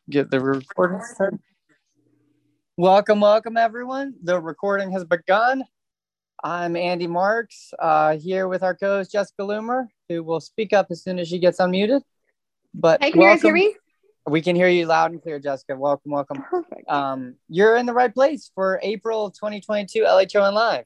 Get the recording started. Welcome, everyone. The recording has begun. I'm Andy Marks, here with our co-host Jessica Loomer, who will speak up as soon as she gets unmuted. But hey, can you guys hear me? We can hear you loud and clear, Jessica. Welcome. Perfect. You're in the right place for April of 2022 LHON Live.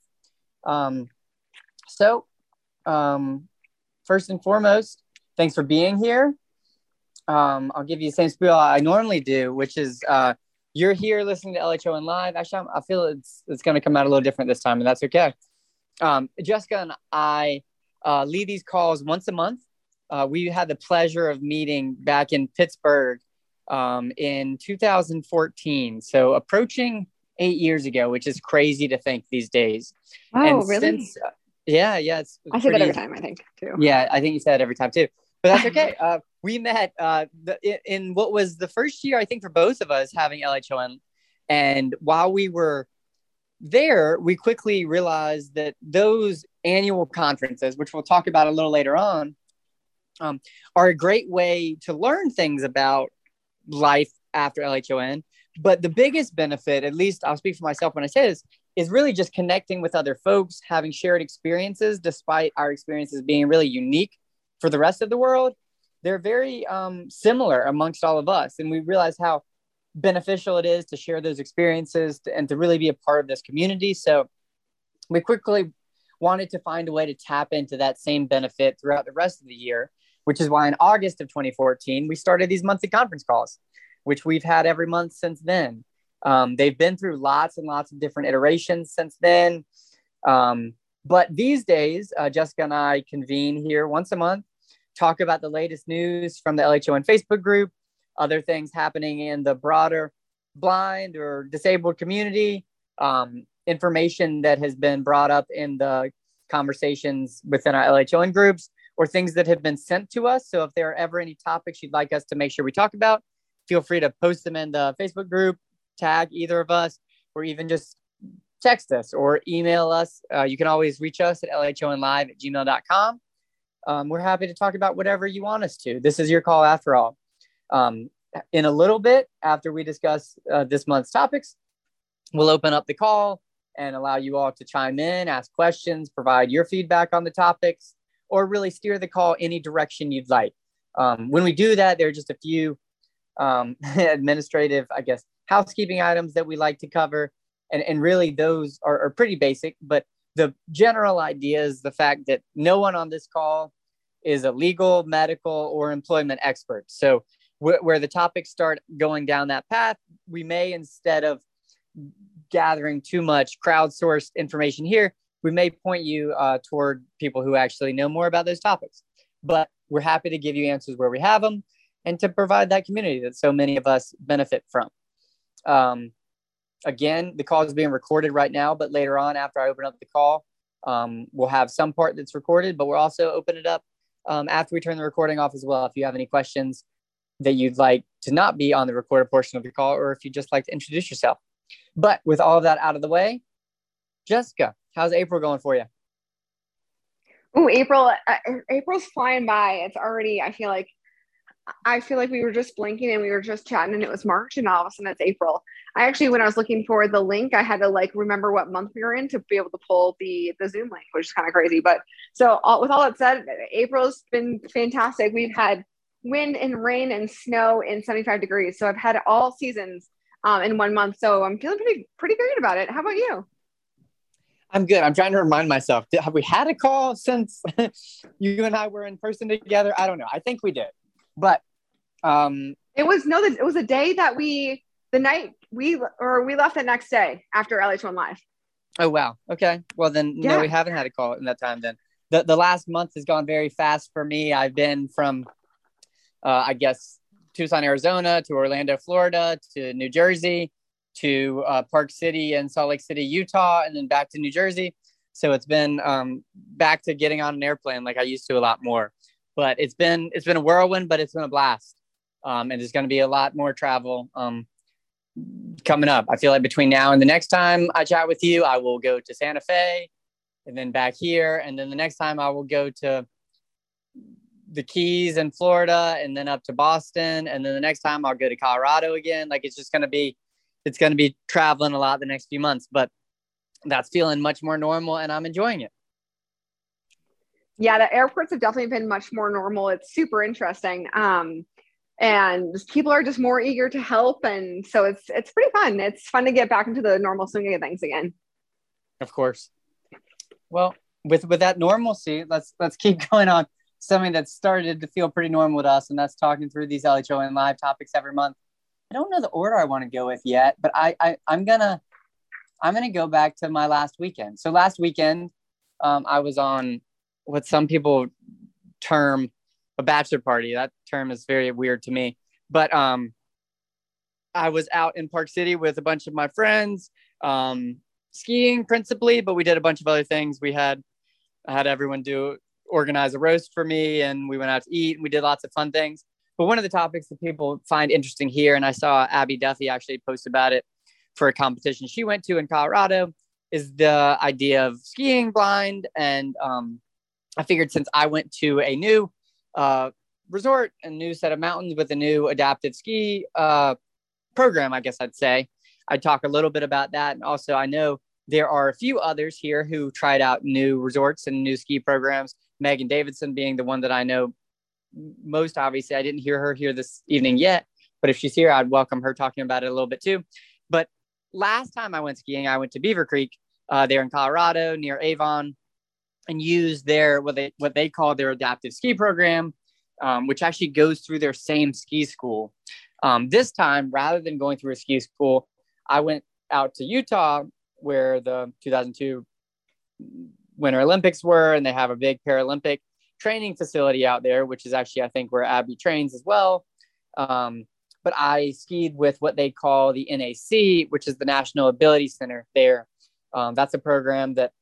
First and foremost, thanks for being here. I'll give you the same spiel I normally do, which is you're here listening to LHON Live. Actually, I feel it's going to come out a little different this time, and that's okay. Jessica and I lead these calls once a month. We had the pleasure of meeting back in Pittsburgh in 2014, so approaching 8 years ago, which is crazy to think these days. Oh, and really? Since, yeah. I say that every time, I think, too. Yeah, I think you say it every time, too. But that's okay. We met in what was the first year, I think, for both of us having LHON. And while we were there, we quickly realized that those annual conferences, which we'll talk about a little later on, are a great way to learn things about life after LHON. But the biggest benefit, at least I'll speak for myself when I say this, is really just connecting with other folks, having shared experiences, despite our experiences being really unique for the rest of the world. They're very similar amongst all of us. And we realize how beneficial it is to share those experiences and to really be a part of this community. So we quickly wanted to find a way to tap into that same benefit throughout the rest of the year, which is why in August of 2014, we started these monthly conference calls, which we've had every month since then. They've been through lots and lots of different iterations since then. But these days, Jessica and I convene here once a month, talk about the latest news from the LHON Facebook group, other things happening in the broader blind or disabled community, information that has been brought up in the conversations within our LHON groups, or things that have been sent to us. So if there are ever any topics you'd like us to make sure we talk about, feel free to post them in the Facebook group, tag either of us, or even just text us or email us. You can always reach us at lhonlive@gmail.com. We're happy to talk about whatever you want us to. This is your call after all. In a little bit, after we discuss this month's topics, we'll open up the call and allow you all to chime in, ask questions, provide your feedback on the topics, or really steer the call any direction you'd like. When we do that, there are just a few administrative, housekeeping items that we like to cover. And really those are pretty basic, but the general idea is the fact that no one on this call is a legal, medical, or employment expert. So where the topics start going down that path, we may, instead of gathering too much crowdsourced information here, we may point you toward people who actually know more about those topics. But we're happy to give you answers where we have them and to provide that community that so many of us benefit from. Again, the call is being recorded right now, but later on, after I open up the call, we'll have some part that's recorded, but we'll also open it up after we turn the recording off as well. If you have any questions that you'd like to not be on the recorded portion of the call, or if you'd just like to introduce yourself. But with all of that out of the way, Jessica, how's April going for you? Oh, April's flying by. It's already, I feel like we were just blinking and we were just chatting and it was March and all of a sudden it's April. I actually, when I was looking for the link, I had to remember what month we were in to be able to pull the Zoom link, which is kind of crazy. But so with all that said, April's been fantastic. We've had wind and rain and snow in 75 degrees. So I've had all seasons in 1 month. So I'm feeling pretty great about it. How about you? I'm good. I'm trying to remind myself, have we had a call since you and I were in person together? I don't know. I think we did. But it was a day that we left the next day after LH1 Live. Oh, wow. Okay. Well, then, yeah. No, we haven't had a call in that time then. The last month has gone very fast for me. I've been from, Tucson, Arizona to Orlando, Florida to New Jersey to Park City and Salt Lake City, Utah, and then back to New Jersey. So it's been back to getting on an airplane like I used to a lot more. But it's been a whirlwind, but it's been a blast. And there's going to be a lot more travel coming up. I feel like between now and the next time I chat with you, I will go to Santa Fe and then back here. And then the next time I will go to the Keys in Florida and then up to Boston. And then the next time I'll go to Colorado again. Like it's going to be traveling a lot the next few months, but that's feeling much more normal and I'm enjoying it. Yeah, the airports have definitely been much more normal. It's super interesting. And people are just more eager to help. And so it's pretty fun. It's fun to get back into the normal swing of things again. Of course. Well, with that normalcy, let's keep going on something that started to feel pretty normal to us, and that's talking through these LHON live topics every month. I don't know the order I want to go with yet, but I'm gonna go back to my last weekend. So last weekend, I was on what some people term a bachelor party. That term is very weird to me, but I was out in Park City with a bunch of my friends, skiing principally, but we did a bunch of other things. I had everyone organize a roast for me, and we went out to eat and we did lots of fun things. But one of the topics that people find interesting here, and I saw Abby Duffy actually post about it for a competition she went to in Colorado, is the idea of skiing blind. And I figured since I went to a new resort, a new set of mountains with a new adaptive ski program, I guess I'd say, I'd talk a little bit about that. And also I know there are a few others here who tried out new resorts and new ski programs, Megan Davidson being the one that I know most. Obviously, I didn't hear her here this evening yet, but if she's here, I'd welcome her talking about it a little bit too. But last time I went skiing, I went to Beaver Creek there in Colorado near Avon, and used their what they call their adaptive ski program, which actually goes through their same ski school. This time, rather than going through a ski school, I went out to Utah, where the 2002 Winter Olympics were, and they have a big Paralympic training facility out there, which is actually, I think, where Abby trains as well. But I skied with what they call the NAC, which is the National Ability Center there. That's a program that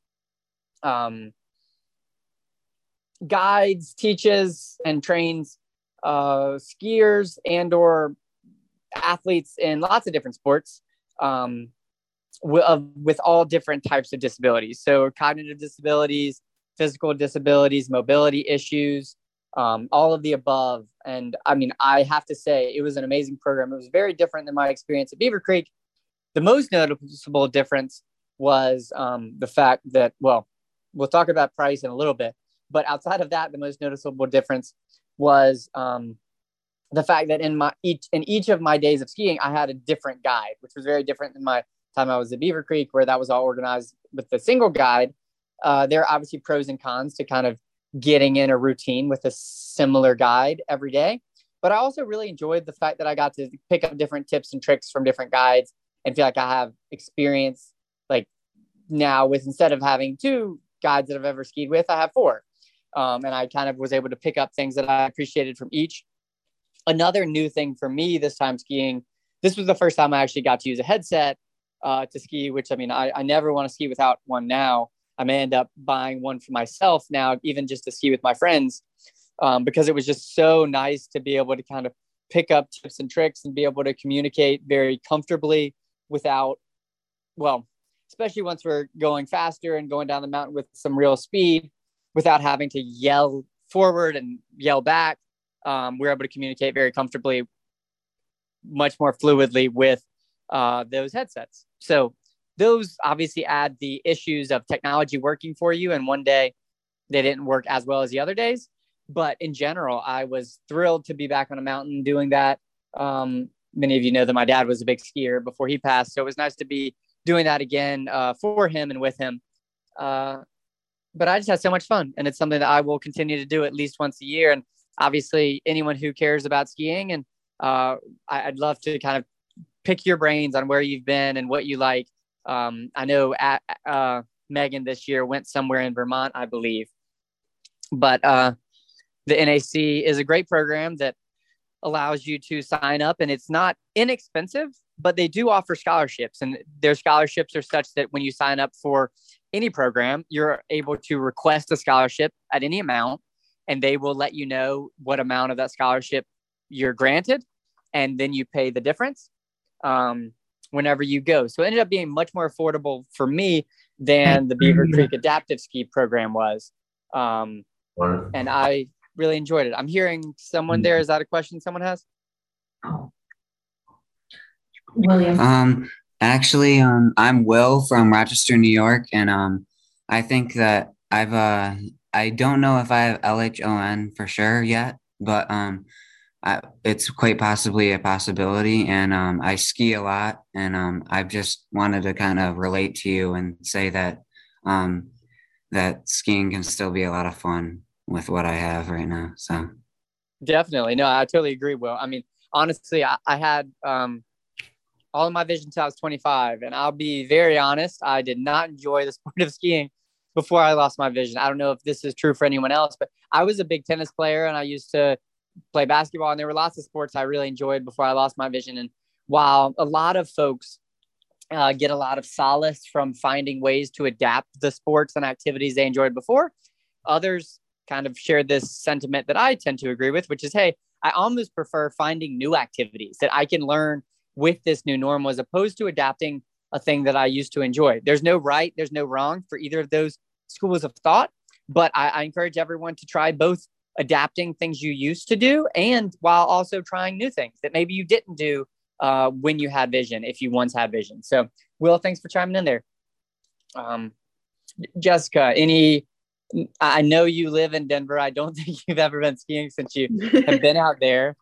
guides, teaches, and trains skiers and or athletes in lots of different sports with all different types of disabilities. So cognitive disabilities, physical disabilities, mobility issues, all of the above. And I mean, I have to say it was an amazing program. It was very different than my experience at Beaver Creek. The most noticeable difference was the fact that, well, we'll talk about price in a little bit, but outside of that, the most noticeable difference was the fact that in each of my days of skiing, I had a different guide, which was very different than my time I was at Beaver Creek, where that was all organized with the single guide. There are obviously pros and cons to kind of getting in a routine with a similar guide every day. But I also really enjoyed the fact that I got to pick up different tips and tricks from different guides and feel like I have experience like now with, instead of having 2 guides that I've ever skied with, I have 4. And I kind of was able to pick up things that I appreciated from each. Another new thing for me this time skiing, this was the first time I actually got to use a headset to ski, which I mean, I never want to ski without one now. I may end up buying one for myself now, even just to ski with my friends, because it was just so nice to be able to kind of pick up tips and tricks and be able to communicate very comfortably without, well, especially once we're going faster and going down the mountain with some real speed without having to yell forward and yell back. We're able to communicate very comfortably, much more fluidly with those headsets. So those obviously add the issues of technology working for you. And one day they didn't work as well as the other days. But in general, I was thrilled to be back on a mountain doing that. Many of you know that my dad was a big skier before he passed. So it was nice to be doing that again for him and with him. But I just had so much fun. And it's something that I will continue to do at least once a year. And obviously anyone who cares about skiing, and I'd love to kind of pick your brains on where you've been and what you like. I know Megan this year went somewhere in Vermont, I believe. But the NAC is a great program that allows you to sign up, and it's not inexpensive, but they do offer scholarships, and their scholarships are such that when you sign up for any program, you're able to request a scholarship at any amount, and they will let you know what amount of that scholarship you're granted, and then you pay the difference whenever you go. So it ended up being much more affordable for me than the Beaver Creek Adaptive Ski program was. And I really enjoyed it. I'm hearing someone there. Is that a question someone has? William. Actually, I'm Will from Rochester, New York, and I think that I don't know if I have LHON for sure yet, but it's quite possibly a possibility. And I ski a lot, and I've just wanted to kind of relate to you and say that that skiing can still be a lot of fun with what I have right now. So definitely, no, I totally agree, Will. I mean, honestly, I had all of my vision until I was 25. And I'll be very honest, I did not enjoy the sport of skiing before I lost my vision. I don't know if this is true for anyone else, but I was a big tennis player and I used to play basketball. And there were lots of sports I really enjoyed before I lost my vision. And while a lot of folks get a lot of solace from finding ways to adapt the sports and activities they enjoyed before, others kind of share this sentiment that I tend to agree with, which is, hey, I almost prefer finding new activities that I can learn with this new normal as opposed to adapting a thing that I used to enjoy. There's no right, there's no wrong for either of those schools of thought, but I encourage everyone to try both adapting things you used to do and while also trying new things that maybe you didn't do when you had vision, if you once had vision. So Will, thanks for chiming in there. Jessica, I know you live in Denver. I don't think you've ever been skiing since you have been out there.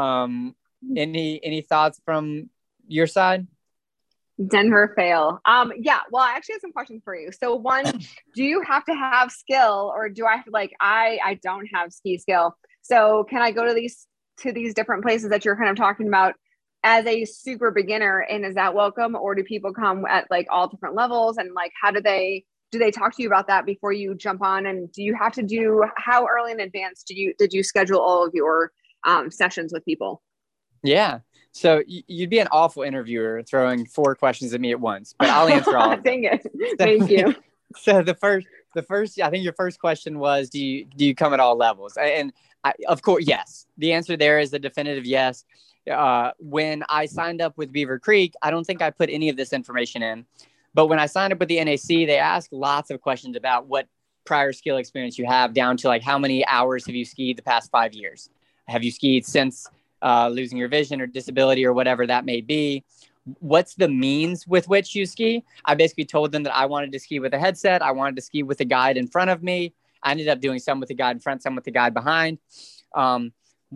Any thoughts from your side? Denver fail. Yeah, well, I actually have some questions for you. So one, do you have to have skill or do I have to I don't have ski skill. So can I go to these different places that you're kind of talking about as a super beginner, and is that welcome, or do people come at like all different levels, and like how do they talk to you about that before you jump on? And do you have to how early in advance did you schedule all of your sessions with people? Yeah. So you'd be an awful interviewer throwing 4 questions at me at once, but I'll answer all of them. Dang it. Thank you. So the first, I think your first question was, do you come at all levels? And of course, yes. The answer there is a definitive yes. When I signed up with Beaver Creek, I don't think I put any of this information in, but when I signed up with the NAC, they ask lots of questions about what prior skill experience you have, down to like how many hours have you skied the past 5 years? Have you skied since losing your vision or disability or whatever that may be? What's the means with which you ski? I basically told them that I wanted to ski with a headset. I wanted to ski with a guide in front of me. I ended up doing some with the guide in front, some with the guide behind. All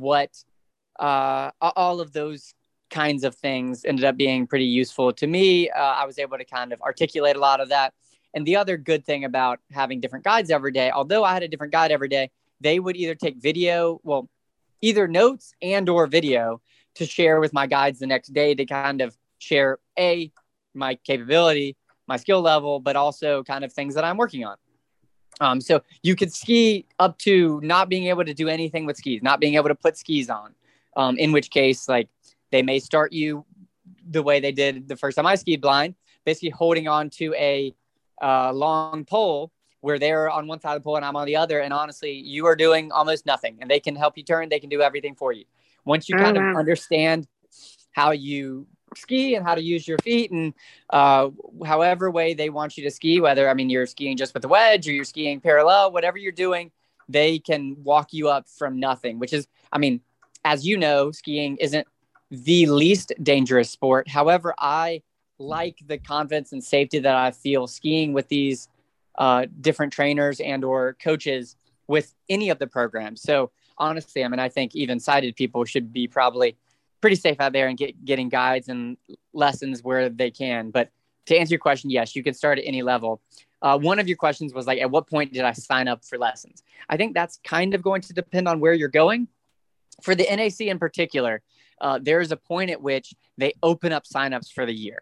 of those kinds of things ended up being pretty useful to me. I was able to kind of articulate a lot of that. And the other good thing about having different guides every day, although I had a different guide every day, they would either take either notes and or video to share with my guides the next day to kind of share my capability, my skill level, but also kind of things that I'm working on. So you could ski up to not being able to do anything with skis, not being able to put skis on, in which case, like, they may start you the way they did the first time I skied blind, basically holding on to a long pole where they're on one side of the pole and I'm on the other. And honestly, you are doing almost nothing and they can help you turn. They can do everything for you. Once you kind of understand how you ski and how to use your feet and however way they want you to ski, whether, you're skiing just with the wedge or you're skiing parallel, whatever you're doing, they can walk you up from nothing, which is, as you know, skiing isn't the least dangerous sport. However, I like the confidence and safety that I feel skiing with these different trainers and or coaches with any of the programs. So honestly, I think even sighted people should be probably pretty safe out there and getting guides and lessons where they can. But to answer your question, yes, you can start at any level. One of your questions was like, at what point did I sign up for lessons? I think that's kind of going to depend on where you're going. For the NAC in particular, there is a point at which they open up signups for the year.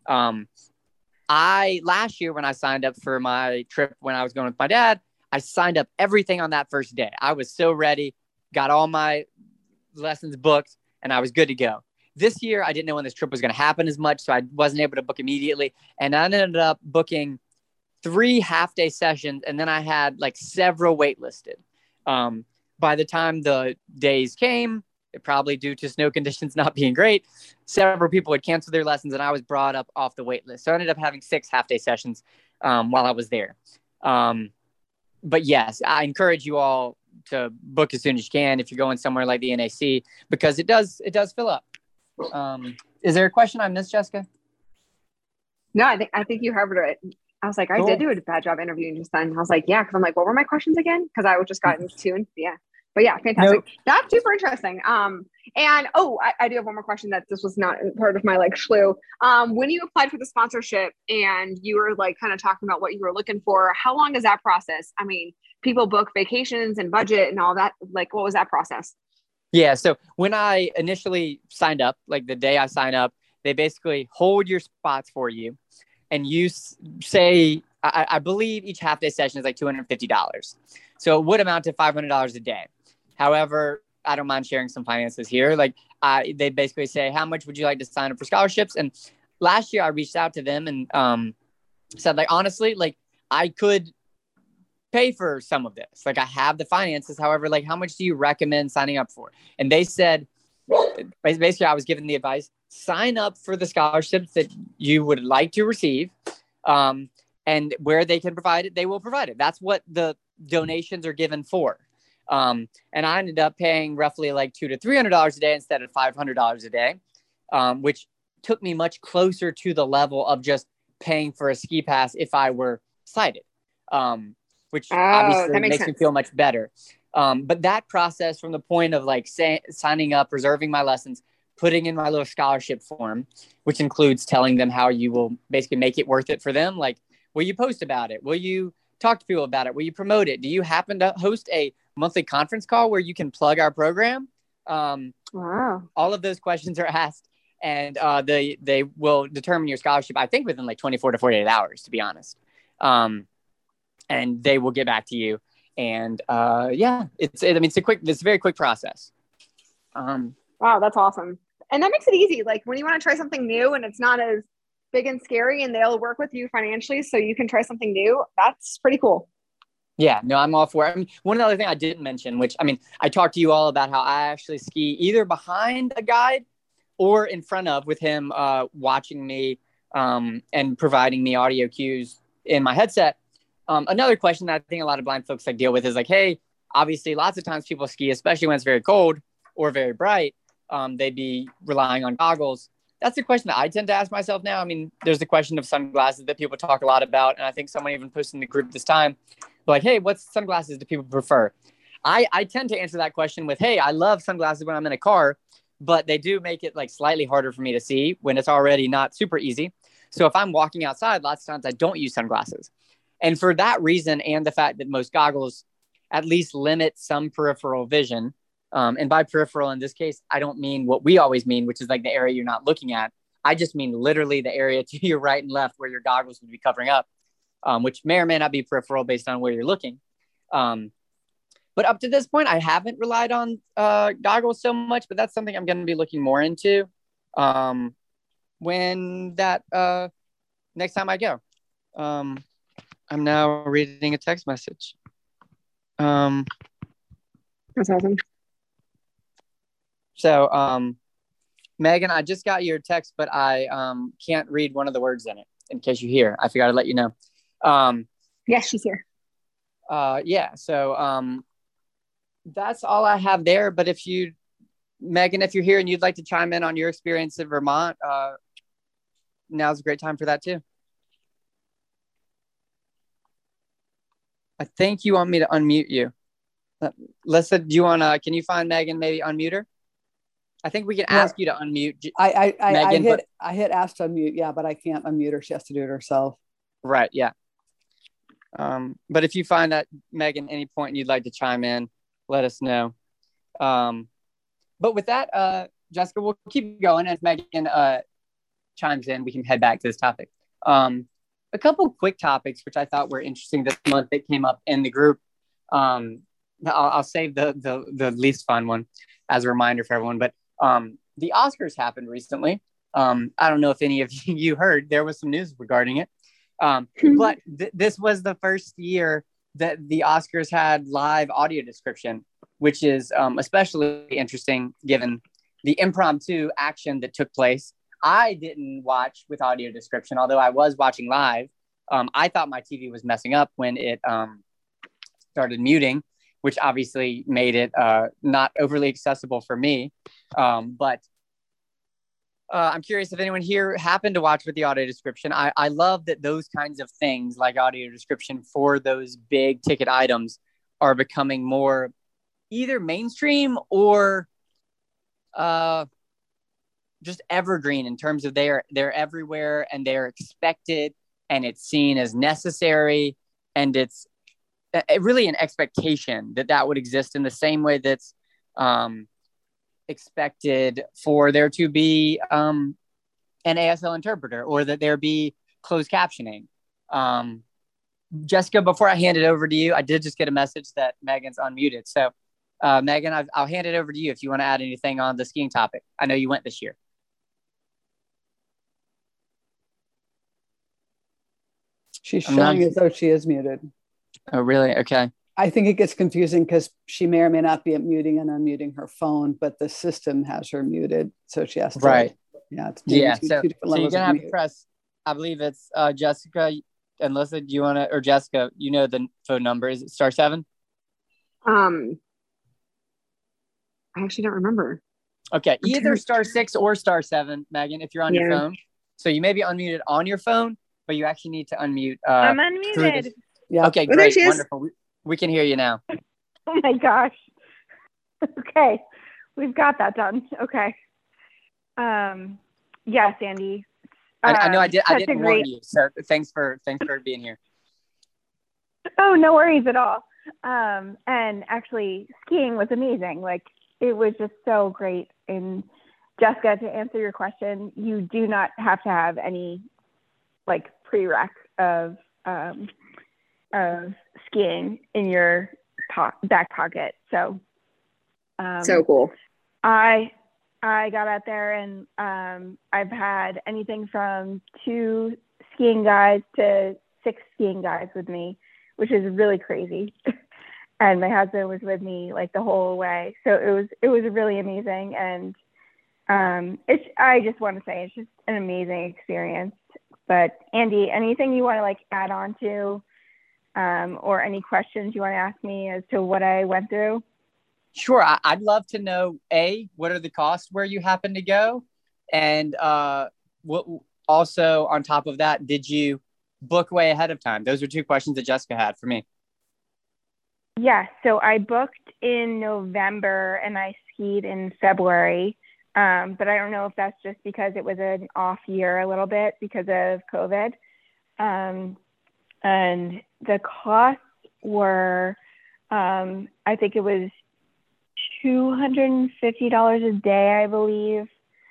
Last year when I signed up for my trip when I was going with my dad, I signed up everything on that first day. I was so ready, got all my lessons booked, and I was good to go. This year, I didn't know when this trip was going to happen as much, so I wasn't able to book immediately. And I ended up booking 3 half-day sessions, and then I had like several waitlisted. By the time the days came, probably due to snow conditions not being great, several people had canceled their lessons and I was brought up off the wait list. So I ended up having 6 half-day sessions while I was there. But yes, I encourage you all, to book as soon as you can if you're going somewhere like the NAC, because it does fill up. Is there a question I missed, Jessica? No, I think you covered it. I was like, Cool. I did do a bad job interviewing just then. I was like, yeah, because I'm like, what were my questions again? Because I was just gotten tuned. Yeah. But yeah, fantastic. Nope. That's super interesting. And I do have one more question that this was not part of my like schlue. When you applied for the sponsorship and you were like kind of talking about what you were looking for, how long is that process? I mean, people book vacations and budget and all that. Like, what was that process? Yeah. So when I initially signed up, like the day I sign up, they basically hold your spots for you. And you say, I believe each half day session is like $250. So it would amount to $500 a day. However, I don't mind sharing some finances here. Like they basically say, how much would you like to sign up for scholarships? And last year I reached out to them and said, like, honestly, like I could pay for some of this. Like I have the finances. However, like how much do you recommend signing up for? And they said, basically I was given the advice, sign up for the scholarships that you would like to receive. And where they can provide it, they will provide it. That's what the donations are given for. And I ended up paying roughly like $200 to $300 a day instead of $500 a day, which took me much closer to the level of just paying for a ski pass if I were sighted, which obviously makes me feel much better. But that process from the point of like signing up, reserving my lessons, putting in my little scholarship form, which includes telling them how you will basically make it worth it for them. Like, will you post about it? Will you talk to people about it? Will you promote it? Do you happen to host a monthly conference call where you can plug our program? Wow. All of those questions are asked, and they will determine your scholarship, I think, within like 24 to 48 hours, to be honest. And they will get back to you. And it's a very quick process. Wow, that's awesome. And that makes it easy. Like when you want to try something new and it's not as big and scary and they'll work with you financially so you can try something new, that's pretty cool. Yeah, no, I'm all for it. I mean, one of the other things I didn't mention, which, I mean, I talked to you all about how I actually ski either behind a guide or in front of, with him watching me and providing me audio cues in my headset. Another question that I think a lot of blind folks like deal with is like, hey, obviously lots of times people ski, especially when it's very cold or very bright, they'd be relying on goggles. That's a question that I tend to ask myself now. I mean, there's the question of sunglasses that people talk a lot about. And I think someone even posted in the group this time, like, hey, what sunglasses do people prefer? I tend to answer that question with, hey, I love sunglasses when I'm in a car, but they do make it like slightly harder for me to see when it's already not super easy. So if I'm walking outside, lots of times I don't use sunglasses. And for that reason, and the fact that most goggles at least limit some peripheral vision, and by peripheral in this case, I don't mean what we always mean, which is like the area you're not looking at. I just mean literally the area to your right and left where your goggles would be covering up, which may or may not be peripheral based on where you're looking. But up to this point, I haven't relied on goggles so much, but that's something I'm going to be looking more into when that next time I go. I'm now reading a text message. That's awesome. So, Megan, I just got your text, but I can't read one of the words in it. In case you hear, I forgot to let you know. Yes, she's here. Yeah. So that's all I have there. But Megan, if you're here and you'd like to chime in on your experience in Vermont, now's a great time for that too. I think you want me to unmute you. Lisa, can you find Megan, maybe unmute her? I think we can ask you to unmute. I hit ask to unmute, yeah, but I can't unmute her. She has to do it herself. Right, yeah. But if you find that, Megan, any point you'd like to chime in, let us know. But with that, Jessica, we'll keep going. As Megan chimes in, we can head back to this topic. A couple quick topics, which I thought were interesting this month that came up in the group. I'll save the least fun one as a reminder for everyone. But the Oscars happened recently. I don't know if any of you heard, there was some news regarding it. But this was the first year that the Oscars had live audio description, which is especially interesting given the impromptu action that took place. I didn't watch with audio description, although I was watching live. I thought my TV was messing up when it started muting. which obviously made it not overly accessible for me. But I'm curious if anyone here happened to watch with the audio description. I love that those kinds of things like audio description for those big ticket items are becoming more either mainstream or just evergreen in terms of they're everywhere and they're expected and it's seen as necessary, and it's really an expectation that would exist in the same way that's expected for there to be an ASL interpreter or that there be closed captioning. Jessica, before I hand it over to you, I did just get a message that Megan's unmuted. So Megan, I'll hand it over to you if you want to add anything on the skiing topic. I know you went this year. She's showing as though she is muted. Oh, really? Okay. I think it gets confusing because she may or may not be muting and unmuting her phone, but the system has her muted. So she has to. Right. Yeah. It's Two different levels you're going to have to press, I believe it's Jessica and Melissa. Do you want to, or Jessica, you know the phone number. Is it *7? I actually don't remember. Okay. Either *6 or *7, Megan, if you're on your phone. So you may be unmuted on your phone, but you actually need to unmute. I'm unmuted. Yeah. Okay, great. Wonderful. We can hear you now. Oh my gosh. Okay. We've got that done. Okay. Yes, Andy. I know I didn't warn you. So thanks for being here. Oh, no worries at all. And actually skiing was amazing. Like, it was just so great. And Jessica, to answer your question, you do not have to have any like prereq of skiing in your back pocket. So so cool. I got out there and I've had anything from 2 skiing guides to 6 skiing guides with me, which is really crazy. And my husband was with me like the whole way. So it was really amazing. And I just want to say it's just an amazing experience. But Andy, anything you want to like add on to, or any questions you want to ask me as to what I went through? Sure. I'd love to know, what are the costs where you happen to go? And what also on top of that, did you book way ahead of time? Those are 2 questions that Jessica had for me. Yes. So I booked in November and I skied in February. But I don't know if that's just because it was an off year a little bit because of COVID. And the costs were, I think it was $250 a day, I believe,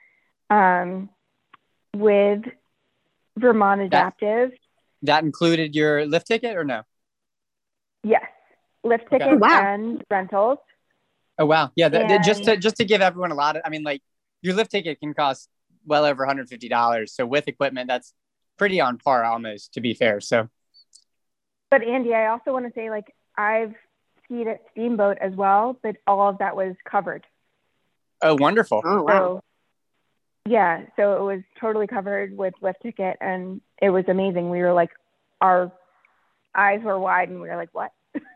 with Vermont Adaptive. That included your lift ticket or no? Yes. Lift ticket and rentals. Oh, wow. Yeah. Just to give everyone a lot of, I mean, like your lift ticket can cost well over $150. So with equipment, that's pretty on par almost, to be fair. So. But Andy, I also want to say, like, I've skied at Steamboat as well, but all of that was covered. Oh, wonderful. Oh, wow. So, so it was totally covered with lift ticket and it was amazing. We were like, our eyes were wide and we were like, what?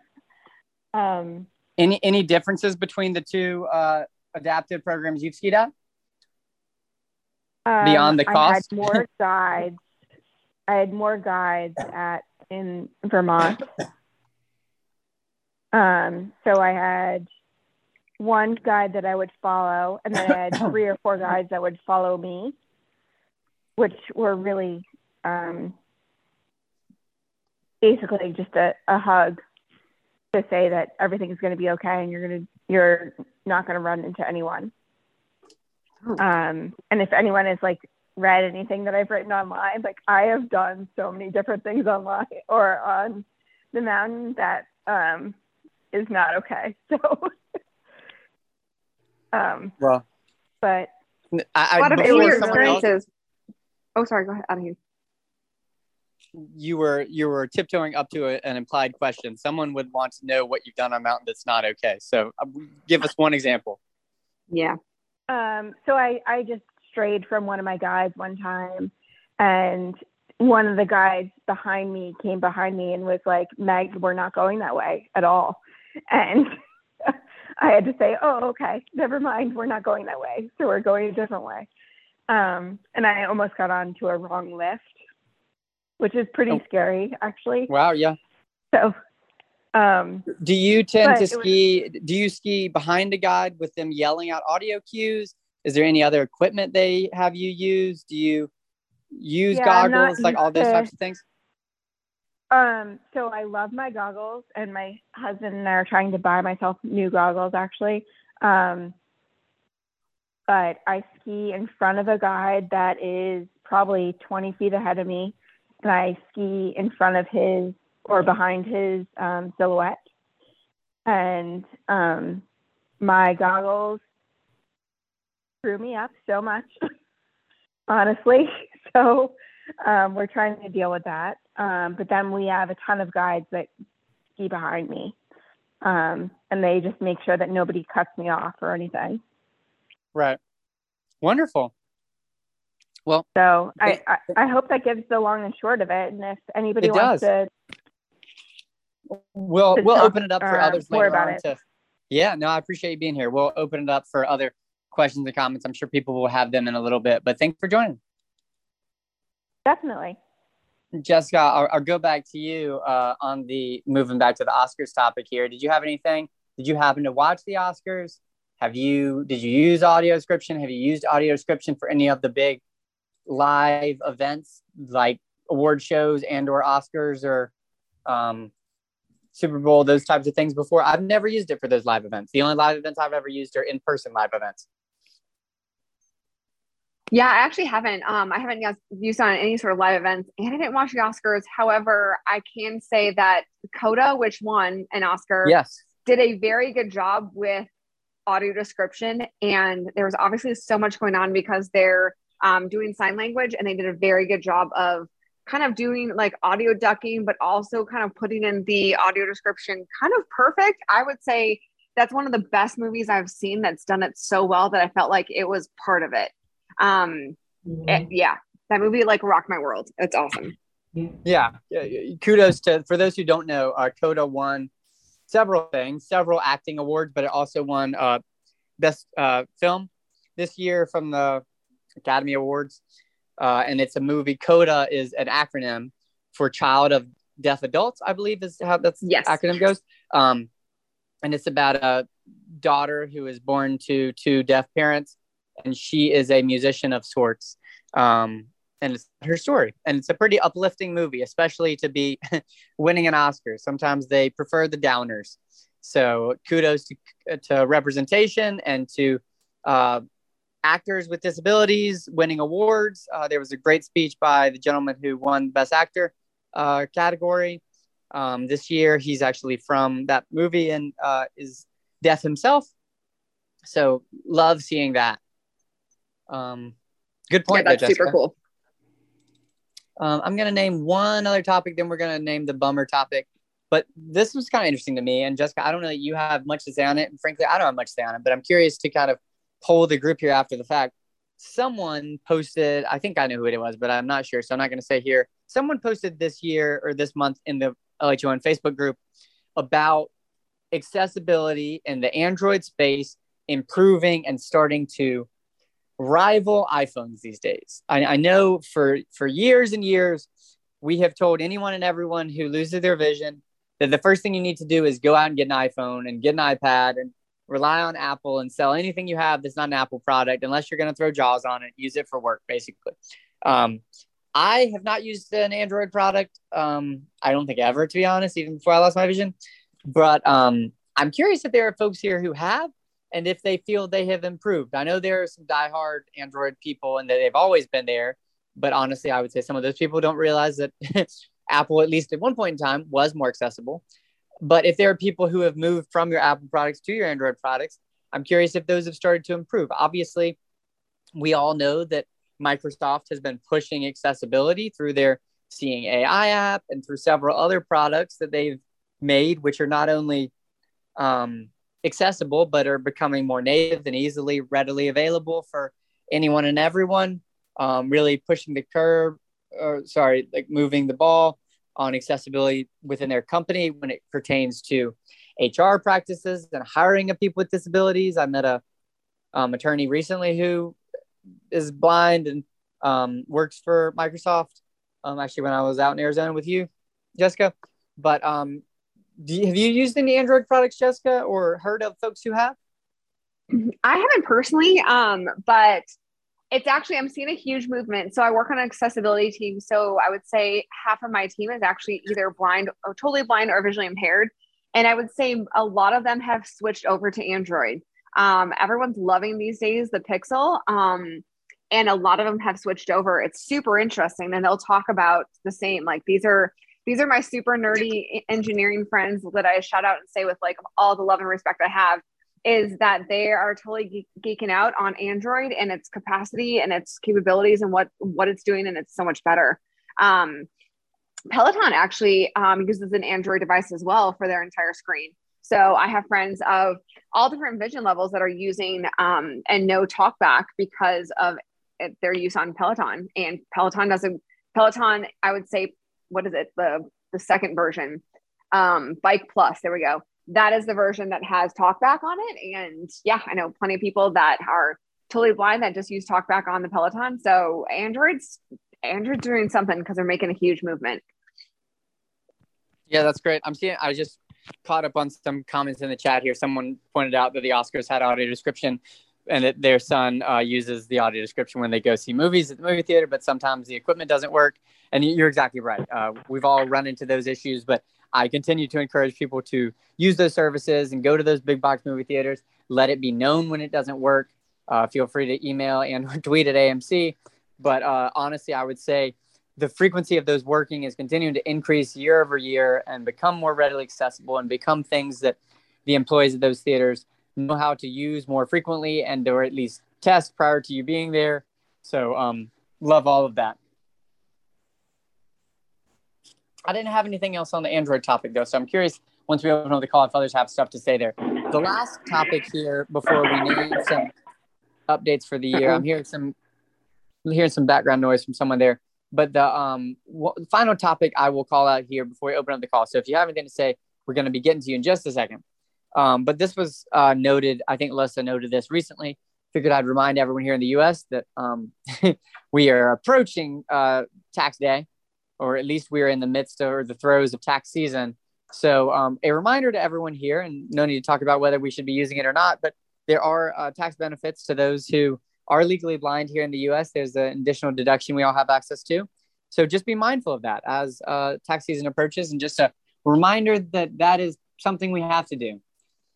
Any differences between the 2 adaptive programs you've skied at? Beyond the cost? I had more guides in Vermont. So I had 1 guide that I would follow, and then I had 3 or 4 guides that would follow me, which were really basically just a hug to say that everything is going to be okay and you're not going to run into anyone. And if anyone has like read anything that I've written online, like I have done so many different things online or on the mountain that is not okay. So, well, but what about your experiences? Oh, sorry. Go ahead. I don't hear. You were tiptoeing up to an implied question. Someone would want to know what you've done on a mountain that's not okay. So give us one example. Yeah. So I just strayed from one of my guides one time, and one of the guides behind me came behind me and was like, Meg, we're not going that way at all. And I had to say, oh, okay, never mind. We're not going that way. So we're going a different way. And I almost got onto a wrong lift, which is pretty scary, actually. Wow. Yeah. So, do you tend to ski? Do you ski behind a guide with them yelling out audio cues? Is there any other equipment they have you use? Do you use goggles, like all those types of things? So I love my goggles, and my husband and I are trying to buy myself new goggles, actually. But I ski in front of a guide that is probably 20 feet ahead of me, and I ski in front of his or behind his silhouette. And my goggles screw me up so much, honestly. So we're trying to deal with that. But then we have a ton of guides that ski behind me. And they just make sure that nobody cuts me off or anything. Right. Wonderful. Well, so I hope that gives the long and short of it. And if anybody wants to, we'll open it up for others later on. Yeah, no, I appreciate you being here. We'll open it up for other questions and comments. I'm sure people will have them in a little bit, but thanks for joining. Definitely. Jessica, I'll go back to you on the moving back to the Oscars topic here. Did you have anything? Did you happen to watch the Oscars? Did you use audio description? Have you used audio description for any of the big live events like award shows and or Oscars or Super Bowl, those types of things before? I've never used it for those live events. The only live events I've ever used are in-person live events. Yeah, I actually haven't. I haven't used on any sort of live events, and I didn't watch the Oscars. However, I can say that Coda, which won an Oscar, did a very good job with audio description. And there was obviously so much going on because they're doing sign language, and they did a very good job of kind of doing like audio ducking, but also kind of putting in the audio description kind of perfect. I would say that's one of the best movies I've seen that's done it so well that I felt like it was part of it. That movie like rocked my world. It's awesome. Yeah. Kudos for those who don't know, Coda won several acting awards, but it also won best film this year from the Academy Awards. And it's a movie. Coda is an acronym for Child of Deaf Adults, I believe is how the acronym goes. And it's about a daughter who is born to two deaf parents, and she is a musician of sorts. And it's her story. And it's a pretty uplifting movie, especially to be winning an Oscar. Sometimes they prefer the downers. So kudos to representation and to actors with disabilities winning awards. There was a great speech by the gentleman who won Best Actor category this year. He's actually from that movie and is deaf himself. So love seeing that. Good point. Yeah, that's super cool. I'm going to name one other topic, then we're going to name the bummer topic. But this was kind of interesting to me. And Jessica, I don't know that you have much to say on it. And frankly, I don't have much to say on it, but I'm curious to kind of poll the group here after the fact. Someone posted, I think I know who it was, but I'm not sure. So I'm not going to say here. Someone posted this year or this month in the LHON Facebook group about accessibility in the Android space improving and starting to rival iPhones these days. I know for years and years, we have told anyone and everyone who loses their vision that the first thing you need to do is go out and get an iPhone and get an iPad and rely on Apple and sell anything you have that's not an Apple product, unless you're going to throw JAWS on it, use it for work, basically. I have not used an Android product. I don't think ever, to be honest, even before I lost my vision. But I'm curious if there are folks here who have, and if they feel they have improved. I know there are some diehard Android people and that they've always been there. But honestly, I would say some of those people don't realize that Apple, at least at one point in time, was more accessible. But if there are people who have moved from your Apple products to your Android products, I'm curious if those have started to improve. Obviously, we all know that Microsoft has been pushing accessibility through their Seeing AI app and through several other products that they've made, which are not only accessible, but are becoming more native and readily available for anyone and everyone. Really pushing the moving the ball on accessibility within their company when it pertains to HR practices and hiring of people with disabilities. I met a attorney recently who is blind and works for Microsoft. Actually, when I was out in Arizona with you, Jessica. But have you used any Android products, Jessica, or heard of folks who have? I haven't personally, but it's actually, I'm seeing a huge movement. So I work on an accessibility team. So I would say half of my team is actually either blind or totally blind or visually impaired. And I would say a lot of them have switched over to Android. Everyone's loving these days the Pixel. And a lot of them have switched over. It's super interesting. And they'll talk about the same, like these are my super nerdy engineering friends that I shout out and say with like all the love and respect I have, is that they are totally geeking out on Android and its capacity and its capabilities and what it's doing. And it's so much better. Peloton actually uses an Android device as well for their entire screen. So I have friends of all different vision levels that are using and no talkback because of their use on Peloton. And Peloton, I would say, what is it? The second version, Bike Plus, there we go. That is the version that has talkback on it. And yeah, I know plenty of people that are totally blind that just use talkback on the Peloton. So Android's doing something because they're making a huge movement. Yeah, that's great. I just caught up on some comments in the chat here. Someone pointed out that the Oscars had audio description and that their son uses the audio description when they go see movies at the movie theater, but sometimes the equipment doesn't work. And you're exactly right. We've all run into those issues, but I continue to encourage people to use those services and go to those big box movie theaters. Let it be known when it doesn't work. Feel free to email and tweet at AMC. But honestly, I would say the frequency of those working is continuing to increase year over year and become more readily accessible and become things that the employees of those theaters know how to use more frequently and or at least test prior to you being there. So love all of that. I didn't have anything else on the Android topic, though, so I'm curious, once we open up the call, if others have stuff to say there. The last topic here, before we name some updates for the year, I'm hearing some background noise from someone there. But the final topic I will call out here before we open up the call. So if you have anything to say, we're going to be getting to you in just a second. But this was noted, I think Alyssa noted this recently. Figured I'd remind everyone here in the U.S. that we are approaching tax day. Or at least we're in the midst or the throes of tax season. So a reminder to everyone here, and no need to talk about whether we should be using it or not, but there are tax benefits to those who are legally blind here in the U.S. There's an additional deduction we all have access to. So just be mindful of that as tax season approaches, and just a reminder that that is something we have to do.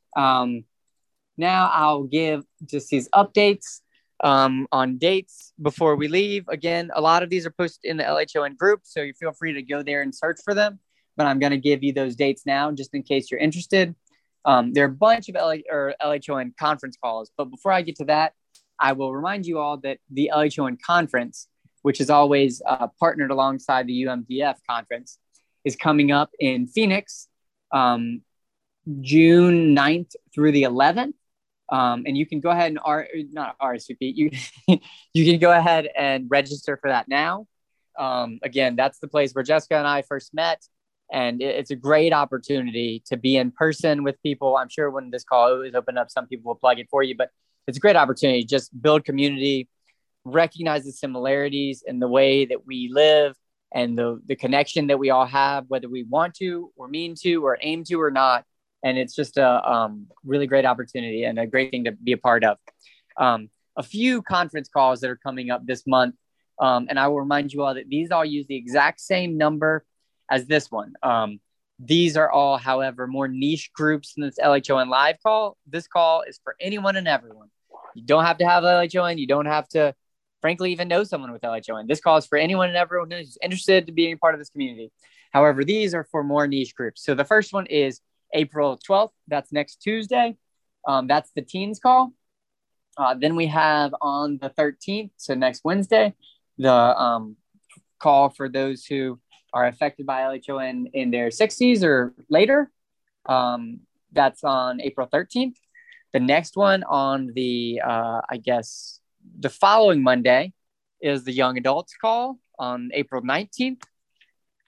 Now I'll give just these updates on dates before we leave. Again, a lot of these are posted in the LHON group, so you feel free to go there and search for them. But I'm going to give you those dates now, just in case you're interested. There are a bunch of LHON conference calls, but before I get to that, I will remind you all that the LHON conference, which is always partnered alongside the UMDF conference, is coming up in Phoenix, June 9th through the 11th. And you can go ahead and not RSVP. You can go ahead and register for that now. Again, that's the place where Jessica and I first met, and it's a great opportunity to be in person with people. I'm sure when this call is opened up, some people will plug it for you, but it's a great opportunity to just build community, recognize the similarities in the way that we live and the connection that we all have, whether we want to or mean to or aim to or not. And it's just a really great opportunity and a great thing to be a part of. A few conference calls that are coming up this month. And I will remind you all that these all use the exact same number as this one. These are all, however, more niche groups than this LHON live call. This call is for anyone and everyone. You don't have to have LHON. You don't have to, frankly, even know someone with LHON. This call is for anyone and everyone who's interested to being a part of this community. However, these are for more niche groups. So the first one is April 12th. That's next Tuesday. That's the teens call. Then we have on the 13th, so next Wednesday, the call for those who are affected by LHON in their 60s or later. That's on April 13th. The next one on the, the following Monday is the young adults call on April 19th.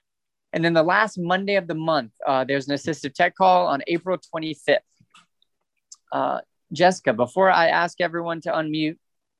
And then the last Monday of the month, there's an assistive tech call on April 25th. Jessica, before I ask everyone to unmute,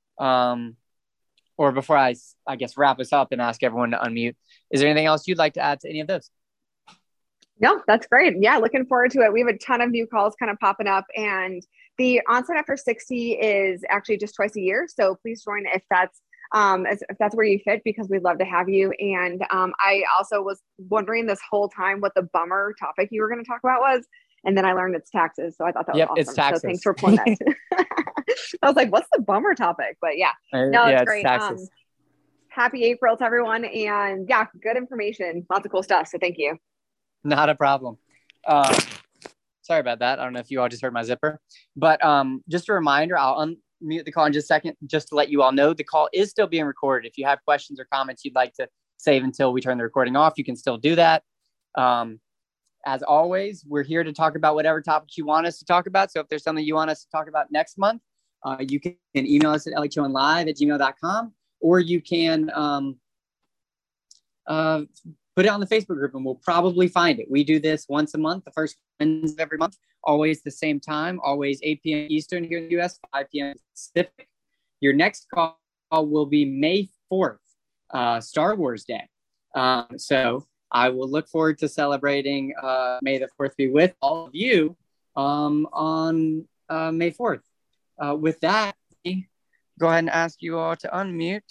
or before I guess, wrap us up and ask everyone to unmute, is there anything else you'd like to add to any of those? No, that's great. Yeah, looking forward to it. We have a ton of new calls kind of popping up, and the onset after 60 is actually just twice a year. So please join if that's where you fit, because we'd love to have you. And I also was wondering this whole time what the bummer topic you were going to talk about was, and then I learned it's taxes. So I thought that was awesome. It's taxes. So thanks for pulling that. I was like, what's the bummer topic? But yeah, no, it's great. Happy April to everyone, and yeah, good information, lots of cool stuff. So thank you. Not a problem. Sorry about that. I don't know if you all just heard my zipper, but just a reminder, I'll unmute the call in just a second, just to let you all know the call is still being recorded. If you have questions or comments you'd like to save until we turn the recording off, you can still do that. As always, we're here to talk about whatever topics you want us to talk about. So if there's something you want us to talk about next month, you can email us at lhonlive@gmail.com, or you can put it on the Facebook group and we'll probably find it. We do this once a month, the first Wednesday of every month, always the same time, always 8 p.m. Eastern here in the US, 5 p.m. Pacific. Your next call will be May 4th, Star Wars Day. So I will look forward to celebrating May the 4th be with all of you on May 4th. With that, go ahead and ask you all to unmute.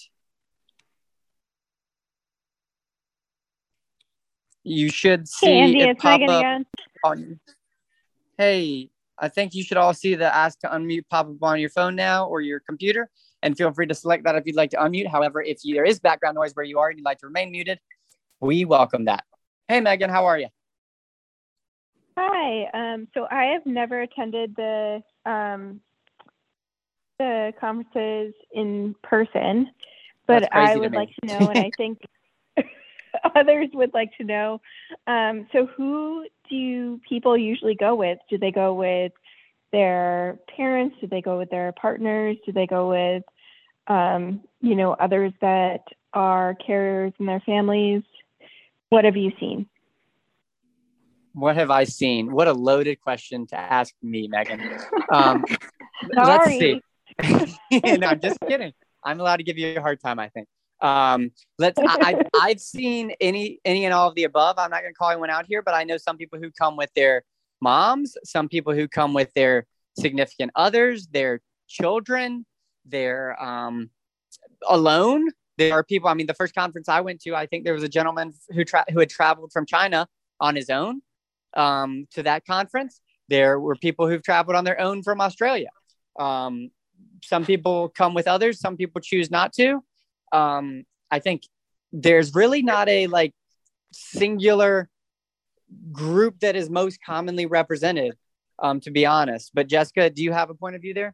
You should see Andy, it it's pop Megan up again. on. Hey, I think you should all see the ask to unmute pop up on your phone now or your computer, and feel free to select that if you'd like to unmute. However, if there is background noise where you are and you'd like to remain muted, we welcome that. Hey, Megan, how are you? Hi. So I have never attended the conferences in person, but I would like to know, and I think others would like to know. So who do people usually go with? Do they go with their parents? Do they go with their partners? Do they go with, others that are carriers in their families? What have you seen? What have I seen? What a loaded question to ask me, Megan. Let's see. No, I'm just kidding. I'm allowed to give you a hard time, I think. I've seen any and all of the above. I'm not going to call anyone out here, but I know some people who come with their moms, some people who come with their significant others, their children, they're alone. There are people, the first conference I went to, I think there was a gentleman who had traveled from China on his own to that conference. There were people who've traveled on their own from Australia. Some people come with others. Some people choose not to. I think there's really not a singular group that is most commonly represented, to be honest. But Jessica, do you have a point of view there?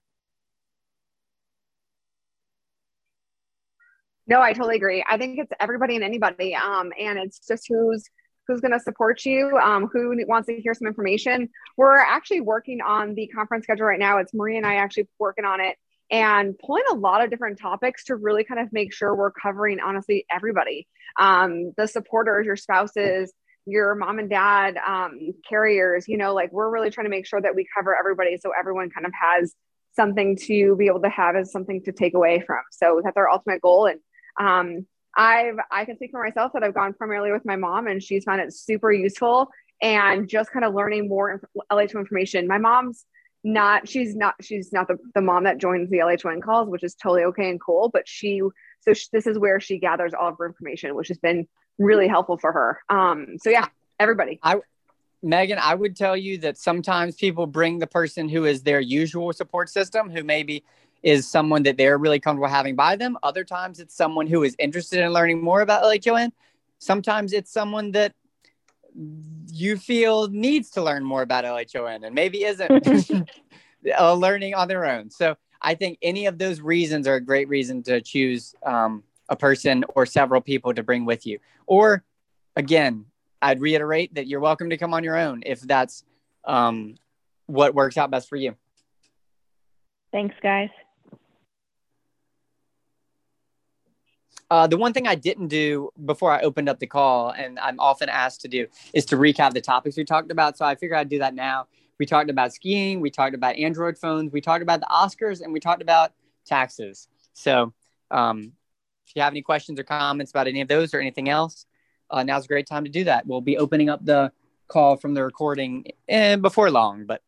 No, I totally agree. I think it's everybody and anybody. And it's just who's going to support you, who wants to hear some information. We're actually working on the conference schedule right now. It's Marie and I actually working on it and pulling a lot of different topics to really kind of make sure we're covering, honestly, everybody. The supporters, your spouses, your mom and dad, carriers, we're really trying to make sure that we cover everybody so everyone kind of has something to be able to have as something to take away from. So that's our ultimate goal. And I can speak for myself that I've gone primarily with my mom, and she's found it super useful and just kind of learning more LH1 information. My mom's she's not the mom that joins the LH1 calls, which is totally okay and cool. But this is where she gathers all of her information, which has been really helpful for her. So yeah, everybody. Megan, I would tell you that sometimes people bring the person who is their usual support system, who maybe is someone that they're really comfortable having by them. Other times it's someone who is interested in learning more about LHON. Sometimes it's someone that you feel needs to learn more about LHON and maybe isn't learning on their own. So I think any of those reasons are a great reason to choose a person or several people to bring with you. Or again, I'd reiterate that you're welcome to come on your own if that's what works out best for you. Thanks, guys. The one thing I didn't do before I opened up the call, and I'm often asked to do, is to recap the topics we talked about. So I figured I'd do that now. We talked about skiing, we talked about Android phones, we talked about the Oscars, and we talked about taxes. So if you have any questions or comments about any of those or anything else, now's a great time to do that. We'll be opening up the call from the recording before long, but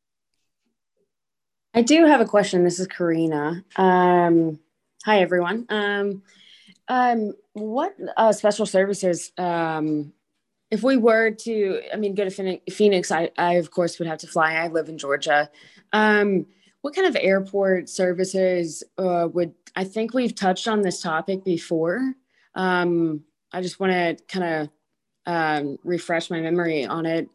I do have a question. This is Karina. Hi, everyone. What special services, if we were to, go to Phoenix, I of course would have to fly. I live in Georgia. What kind of airport services I think we've touched on this topic before. I just want to kind of refresh my memory on it.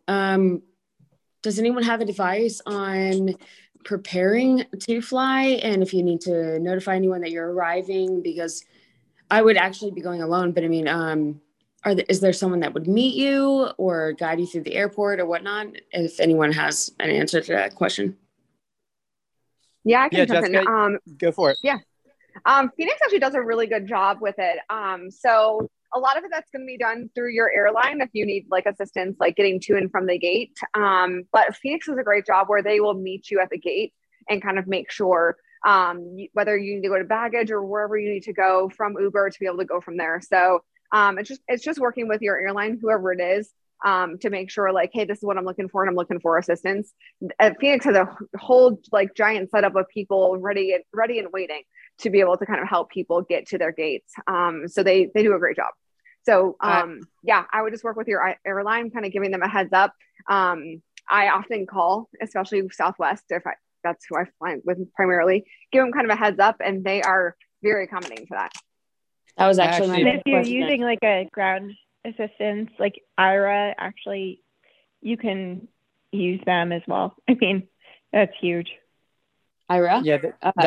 Does anyone have advice on preparing to fly, and if you need to notify anyone that you're arriving? Because I would actually be going alone, but is there someone that would meet you or guide you through the airport or whatnot? If anyone has an answer to that question. Yeah, I can jump Jessica, in. Go for it. Yeah. Phoenix actually does a really good job with it. So a lot of it that's going to be done through your airline if you need like assistance, like getting to and from the gate. But Phoenix does a great job where they will meet you at the gate and kind of make sure whether you need to go to baggage or wherever you need to go from Uber to be able to go from there. So it's just working with your airline, whoever it is, to make sure like, hey, this is what I'm looking for and I'm looking for assistance. Phoenix has a whole like giant setup of people ready and waiting to be able to kind of help people get to their gates. So they do a great job. So yeah, I would just work with your airline, kind of giving them a heads up. I often call, especially Southwest, that's who I fly with primarily, give them kind of a heads up, and they are very accommodating to that. That was actually my if you're using like a ground assistance like Aira, actually you can use them as well. That's huge. Aira? Yeah,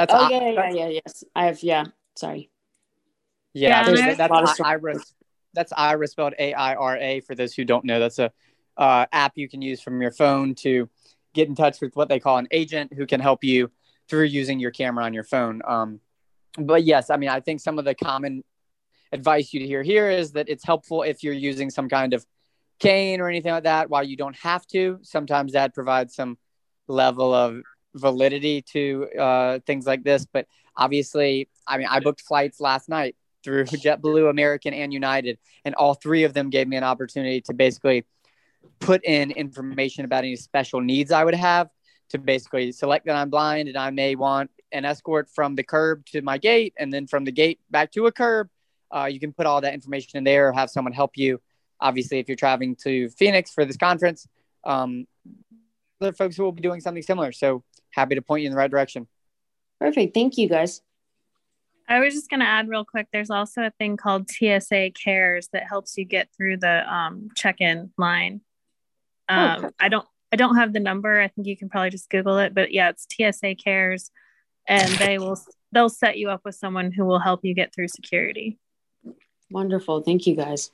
yes. I have, sorry. Yeah, that's Aira spelled AIRA for those who don't know. That's a app you can use from your phone to get in touch with what they call an agent who can help you through using your camera on your phone. But yes, I think some of the common advice you'd hear here is that it's helpful if you're using some kind of cane or anything like that. While you don't have to, sometimes that provides some level of validity to things like this. But obviously, I booked flights last night through JetBlue, American, and United, and all three of them gave me an opportunity to basically put in information about any special needs I would have, to basically select that I'm blind and I may want an escort from the curb to my gate and then from the gate back to a curb. You can put all that information in there or have someone help you. Obviously, if you're traveling to Phoenix for this conference, other folks who will be doing something similar. So happy to point you in the right direction. Perfect. Thank you, guys. I was just going to add real quick, there's also a thing called TSA Cares that helps you get through the check-in line. I don't have the number. I think you can probably just Google it, but yeah, it's TSA Cares, and they'll set you up with someone who will help you get through security. Wonderful. Thank you, guys.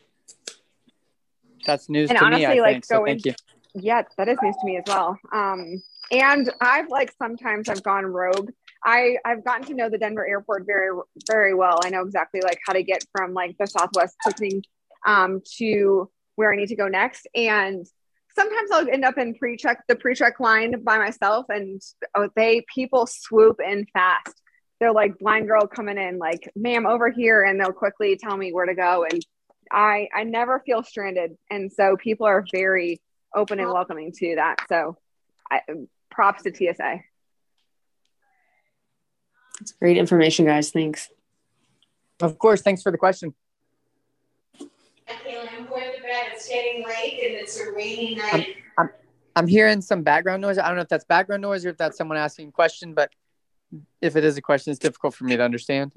That's news to me, I think. So thank you. Yeah, that is news to me as well. And I've sometimes I've gone rogue. I've gotten to know the Denver airport very, very well. I know exactly how to get from the Southwest ticketing to where I need to go next. And sometimes I'll end up in the pre-check line by myself, and people swoop in fast. They're like blind girl coming in, ma'am, over here, and they'll quickly tell me where to go. And I never feel stranded. And so people are very open and welcoming to that. So props to TSA. That's great information, guys. Thanks. Of course. Thanks for the question. I'm going to bed. It's getting late and it's a rainy night. I'm hearing some background noise. I don't know if that's background noise or if that's someone asking a question, but if it is a question, it's difficult for me to understand.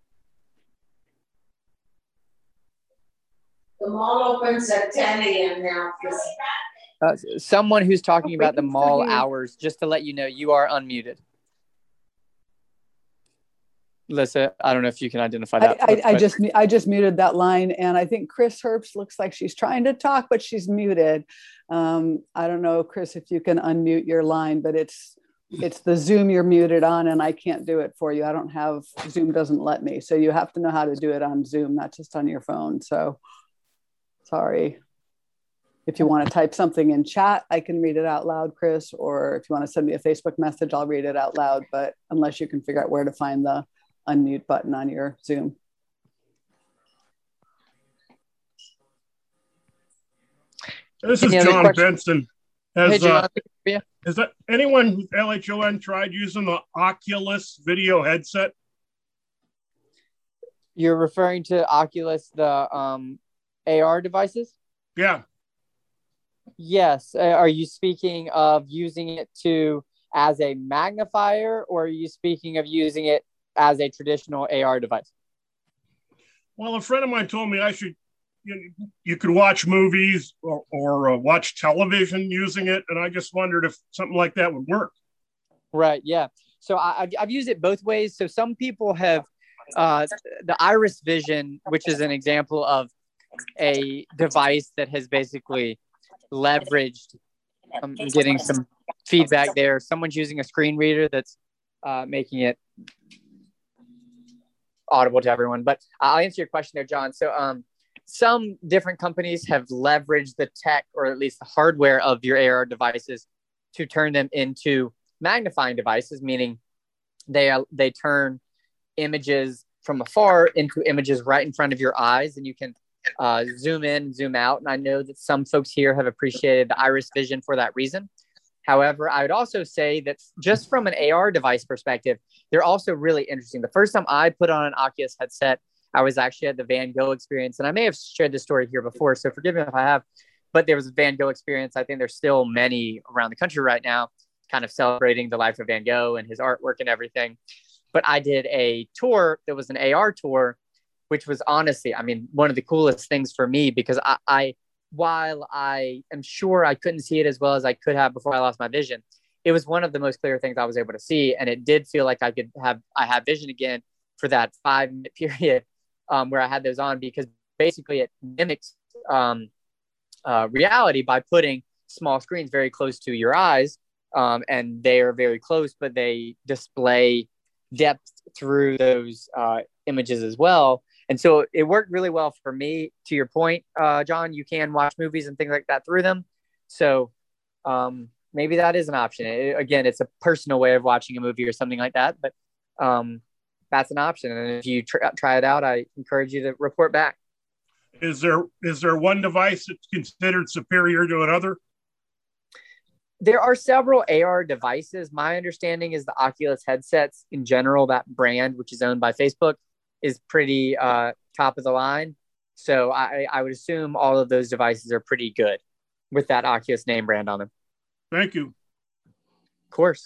The mall opens at 10 a.m. now. Someone who's talking about the mall hours, just to let you know, you are unmuted. Lisa, I don't know if you can identify that. I just muted that line, and I think Chris Herbst looks like she's trying to talk, but she's muted. I don't know, Chris, if you can unmute your line, but it's it's the Zoom you're muted on, and I can't do it for you. I don't have, Zoom doesn't let me. So you have to know how to do it on Zoom, not just on your phone. So sorry. If you want to type something in chat, I can read it out loud, Chris, or if you want to send me a Facebook message, I'll read it out loud, but unless you can figure out where to find the unmute button on your Zoom. This is John Benson. Has that anyone with LHON tried using the Oculus video headset? You're referring to Oculus, the AR devices? Yeah. Yes. Are you speaking of using it as a magnifier, or are you speaking of using it as a traditional AR device? Well, a friend of mine told me you could watch movies or watch television using it, and I just wondered if something like that would work. Right. Yeah. So I've used it both ways. So some people have the Iris Vision, which is an example of a device that has basically leveraged. I'm getting some feedback there. Someone's using a screen reader that's making it audible to everyone. But I'll answer your question there, John. So some different companies have leveraged the tech, or at least the hardware of your AR devices, to turn them into magnifying devices, meaning they turn images from afar into images right in front of your eyes, and you can zoom in, zoom out. And I know that some folks here have appreciated the Iris Vision for that reason. However, I would also say that just from an AR device perspective, they're also really interesting. The first time I put on an Oculus headset, I was actually at the Van Gogh experience, and I may have shared this story here before, so forgive me if I have, but there was a Van Gogh experience. I think there's still many around the country right now kind of celebrating the life of Van Gogh and his artwork and everything. But I did a tour that was an AR tour, which was honestly, I mean, one of the coolest things for me, because while I am sure I couldn't see it as well as I could have before I lost my vision, it was one of the most clear things I was able to see. And it did feel like I had vision again for that 5-minute period where I had those on, because basically it mimics reality by putting small screens very close to your eyes. And they are very close, but they display depth through those images as well. And so it worked really well for me. To your point, John, you can watch movies and things like that through them. So maybe that is an option. Again, it's a personal way of watching a movie or something like that, but that's an option. And if you try it out, I encourage you to report back. Is there one device that's considered superior to another? There are several AR devices. My understanding is the Oculus headsets in general, that brand, which is owned by Facebook, is pretty top of the line. So I would assume all of those devices are pretty good with that Oculus name brand on them. Thank you. Of course.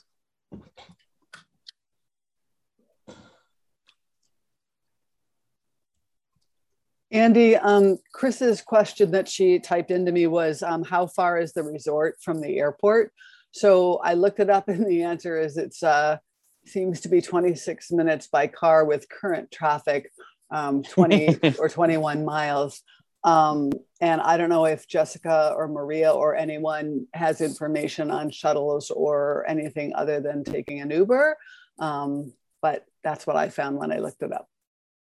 Andy, Chris's question that she typed into me was, how far is the resort from the airport? So I looked it up, and the answer is it's seems to be 26 minutes by car with current traffic, 20 or 21 miles. And I don't know if Jessica or Maria or anyone has information on shuttles or anything other than taking an Uber. But that's what I found when I looked it up.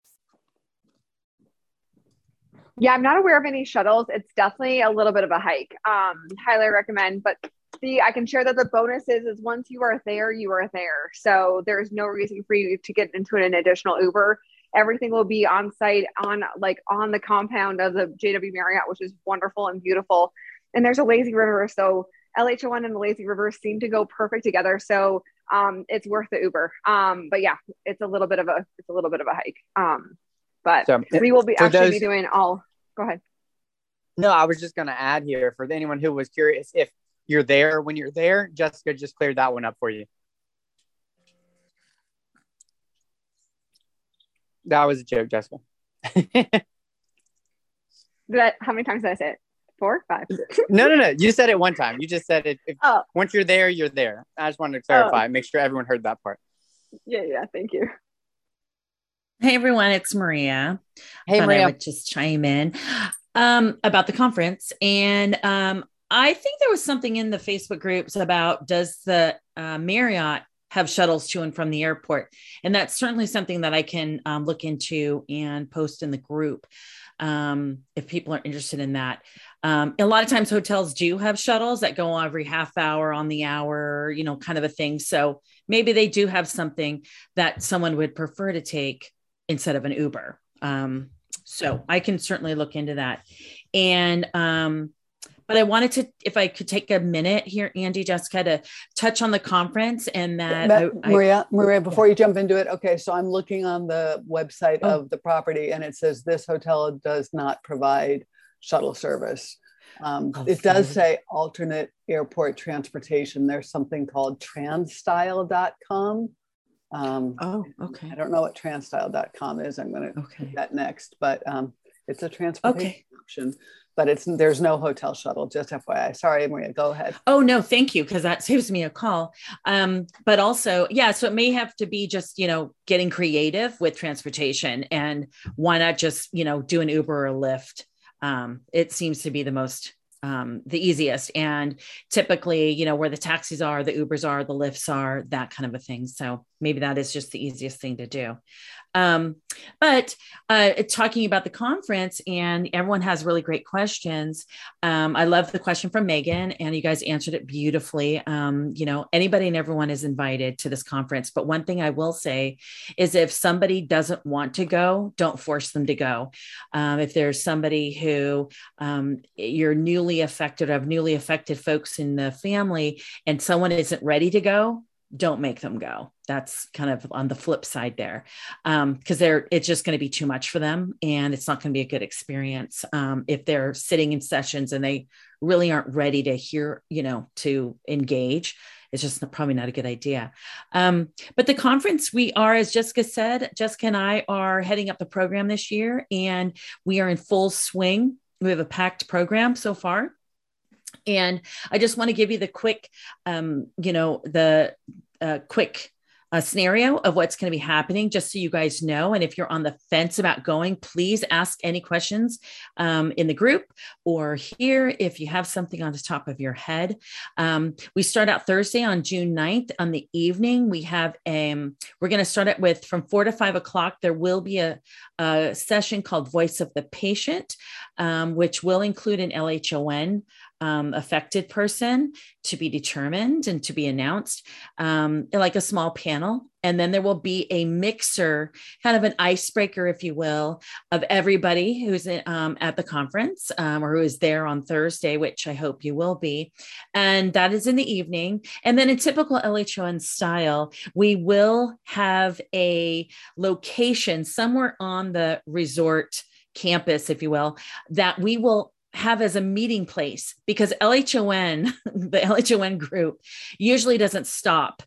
Yeah, I'm not aware of any shuttles. It's definitely a little bit of a hike. Highly recommend. But I can share that the bonus is once you are there, you are there. So there's no reason for you to get into an additional Uber. Everything will be on site on the compound of the JW Marriott, which is wonderful and beautiful. And there's a lazy river. So LHON and the lazy river seem to go perfect together. So it's worth the Uber. But yeah, it's a little bit of a hike. But so, we will be be doing all. Go ahead. No, I was just going to add here for anyone who was curious, if you're there when you're there, Jessica just cleared that one up for you. That was a joke, Jessica. How many times did I say it? 4, 5? No. You said it one time. You just said it. Once you're there, you're there. I just wanted to clarify, make sure everyone heard that part. Yeah. Thank you. Hey everyone, it's Maria. Hey Maria. I would just chime in about the conference, and I think there was something in the Facebook groups about does the Marriott have shuttles to and from the airport? And that's certainly something that I can look into and post in the group if people are interested in that. A lot of times hotels do have shuttles that go every half hour, on the hour, kind of a thing. So maybe they do have something that someone would prefer to take instead of an Uber. So I can certainly look into that. And, but I wanted to, if I could take a minute here, Andy, Jessica, to touch on the conference and that. Maria, before you jump into it. Okay. So I'm looking on the website of the property and it says this hotel does not provide shuttle service. It does say alternate airport transportation. There's something called transstyle.com. Okay. I don't know what transstyle.com is. I'm going to do that next, but it's a transportation option, but there's no hotel shuttle, just FYI. Sorry, Maria, go ahead. Oh, no, thank you. Because that saves me a call. But also, so it may have to be just, getting creative with transportation, and why not just, do an Uber or a Lyft? It seems to be the most, the easiest, and typically, where the taxis are, the Ubers are, the Lyfts are, that kind of a thing. So maybe that is just the easiest thing to do. But talking about the conference, and everyone has really great questions. I love the question from Megan, and you guys answered it beautifully. Anybody and everyone is invited to this conference. But one thing I will say is if somebody doesn't want to go, don't force them to go. If there's somebody who you're newly affected, have newly affected folks in the family, and someone isn't ready to go, don't make them go. That's kind of on the flip side there. Because it's just going to be too much for them, and it's not going to be a good experience. If they're sitting in sessions and they really aren't ready to hear, to engage, it's just probably not a good idea. But the conference, we are, as Jessica said, Jessica and I are heading up the program this year, and we are in full swing. We have a packed program so far. And I just want to give you the quick, quick scenario of what's going to be happening, just so you guys know. And if you're on the fence about going, please ask any questions in the group or here if you have something on the top of your head. We start out Thursday on June 9th on the evening. We have we're going to start it with from 4 to 5 o'clock. There will be a session called Voice of the Patient, which will include an LHON affected person to be determined and to be announced, like a small panel. And then there will be a mixer, kind of an icebreaker, if you will, of everybody who's at the conference or who is there on Thursday, which I hope you will be. And that is in the evening. And then in typical LHON style, we will have a location somewhere on the resort campus, if you will, that we will have as a meeting place, because LHON, the LHON group usually doesn't stop,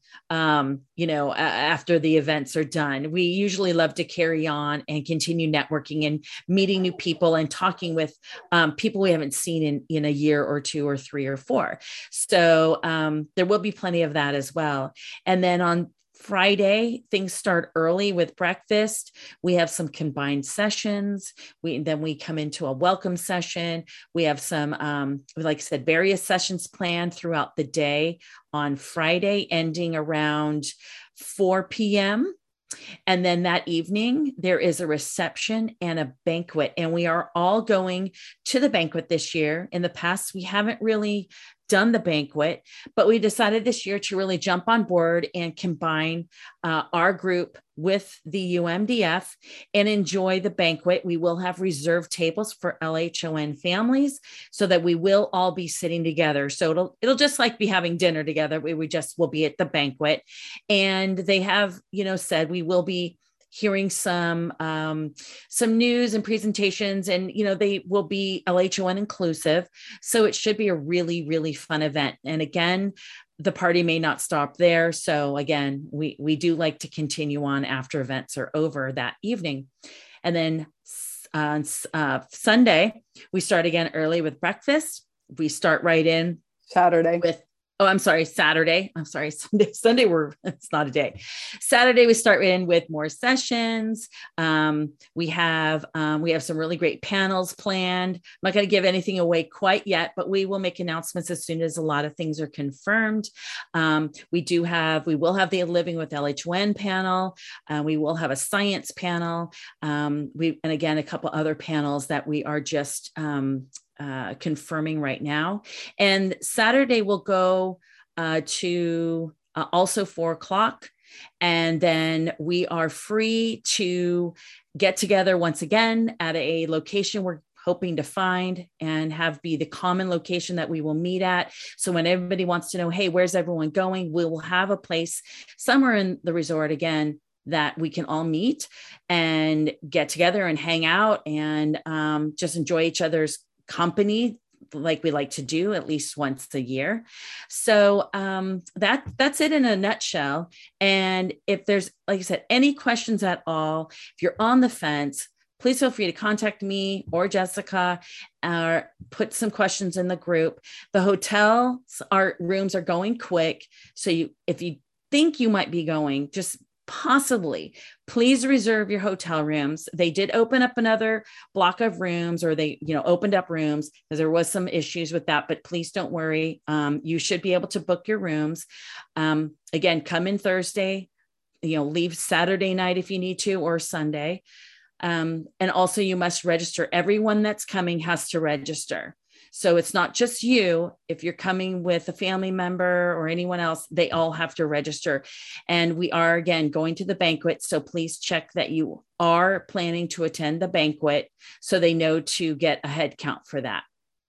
after the events are done. We usually love to carry on and continue networking and meeting new people and talking with people we haven't seen in a year or 2 or 3 or 4. So there will be plenty of that as well. And then on Friday, things start early with breakfast. We have some combined sessions. Then we come into a welcome session. We have some, like I said, various sessions planned throughout the day on Friday, ending around 4 p.m. And then that evening, there is a reception and a banquet. And we are all going to the banquet this year. In the past, we haven't really done the banquet, but we decided this year to really jump on board and combine our group with the UMDF and enjoy the banquet. We will have reserved tables for LHON families so that we will all be sitting together. So it'll just like be having dinner together. We just will be at the banquet. And they have, said we will be hearing some news and presentations, and they will be LHON inclusive. So it should be a really, really fun event. And again, the party may not stop there. So again, we do like to continue on after events are over that evening. And then on Sunday, we start again early with breakfast. We start right in Saturday. Oh, I'm sorry, Saturday. I'm sorry, Sunday. It's not a day. Saturday, we start in with more sessions. We have some really great panels planned. I'm not going to give anything away quite yet, but we will make announcements as soon as a lot of things are confirmed. We will have the Living with LHON panel. We will have a science panel. And again, a couple other panels that we are just confirming right now. And Saturday will go to also 4:00. And then we are free to get together once again at a location we're hoping to find and have be the common location that we will meet at. So when everybody wants to know, hey, where's everyone going? We will have a place somewhere in the resort again that we can all meet and get together and hang out and just enjoy each other's company like we like to do at least once a year. So that's it in a nutshell. And if there's, like I said, any questions at all, if you're on the fence, please feel free to contact me or Jessica or put some questions in the group. The rooms are going quick. So if you think you might be going, just possibly, please reserve your hotel rooms. They did open up another block of rooms, or they, opened up rooms because there was some issues with that, but please don't worry. You should be able to book your rooms. Again, come in Thursday, leave Saturday night if you need to, or Sunday. And also you must register. Everyone that's coming has to register. So it's not just you. If you're coming with a family member or anyone else, they all have to register. And we are, again, going to the banquet. So please check that you are planning to attend the banquet so they know to get a head count for that.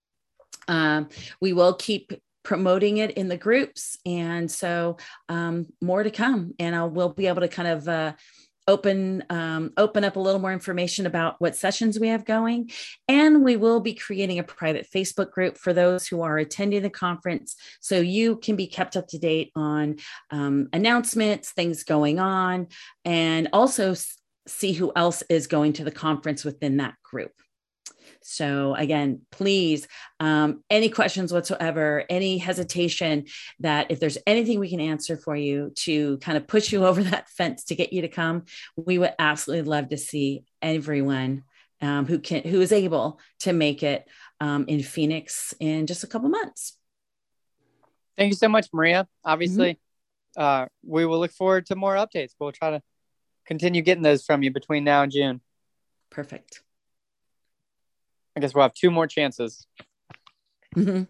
We will keep promoting it in the groups. And so more to come. And we'll be able to kind of open up a little more information about what sessions we have going. And we will be creating a private Facebook group for those who are attending the conference, so you can be kept up to date on announcements, things going on, and also see who else is going to the conference within that group. So again, please, any questions whatsoever, any hesitation, that if there's anything we can answer for you to kind of push you over that fence to get you to come, we would absolutely love to see everyone who is able to make it in Phoenix in just a couple months. Thank you so much, Maria. Obviously, we will look forward to more updates. We'll try to continue getting those from you between now and June. Perfect. I guess we'll have 2 more chances. Mm-hmm.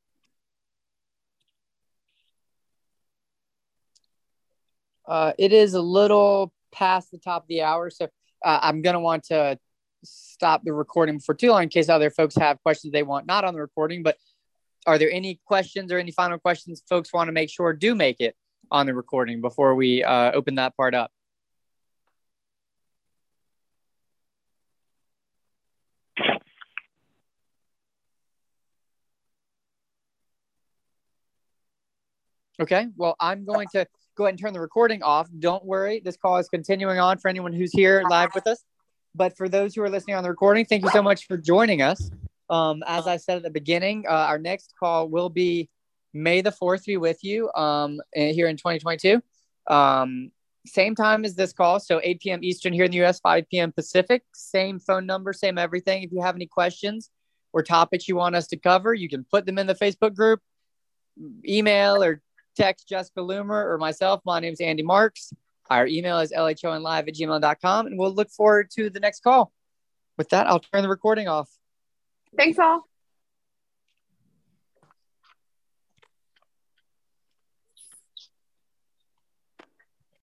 It is a little past the top of the hour, so I'm going to want to stop the recording for too long in case other folks have questions they want not on the recording. But are there any questions or any final questions folks want to make sure do make it on the recording before we open that part up? Okay, well, I'm going to go ahead and turn the recording off. Don't worry, this call is continuing on for anyone who's here live with us. But for those who are listening on the recording, thank you so much for joining us. As I said at the beginning, our next call will be May the 4th be with you here in 2022. Same time as this call, so 8 p.m. Eastern here in the U.S., 5 p.m. Pacific. Same phone number, same everything. If you have any questions or topics you want us to cover, you can put them in the Facebook group, email, or text Jessica Loomer or myself. My name is Andy Marks. Our email is lhonlive@gmail.com, and we'll look forward to the next call. With that, I'll turn the recording off. Thanks all.